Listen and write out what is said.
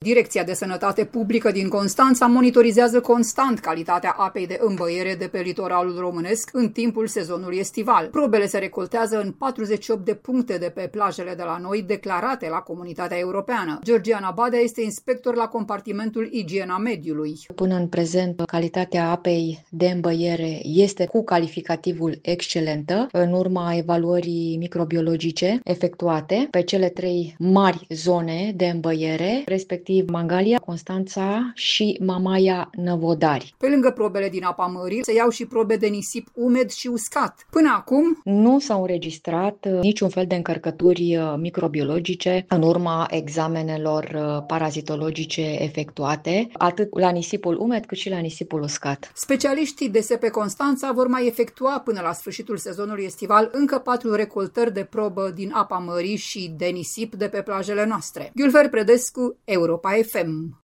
Direcția de Sănătate Publică din Constanța monitorizează constant calitatea apei de îmbăiere de pe litoralul românesc în timpul sezonului estival. Probele se recoltează în 48 de puncte de pe plajele de la noi declarate la Comunitatea Europeană. Georgiana Badea este inspector la compartimentul Igiena Mediului. Până în prezent, calitatea apei de îmbăiere este cu calificativul excelentă, în urma evaluării microbiologice efectuate pe cele 3 mari zone de îmbăiere, respectiv Mangalia, Constanța și Mamaia Năvodari. Pe lângă probele din apa mării, se iau și probe de nisip umed și uscat. Până acum nu s-au înregistrat niciun fel de încărcături microbiologice în urma examenelor parazitologice efectuate, atât la nisipul umed cât și la nisipul uscat. Specialiștii DSP Constanța vor mai efectua până la sfârșitul sezonului estival încă 4 recoltări de probă din apa mării și de nisip de pe plajele noastre. Gülfer Predescu, Europa FM.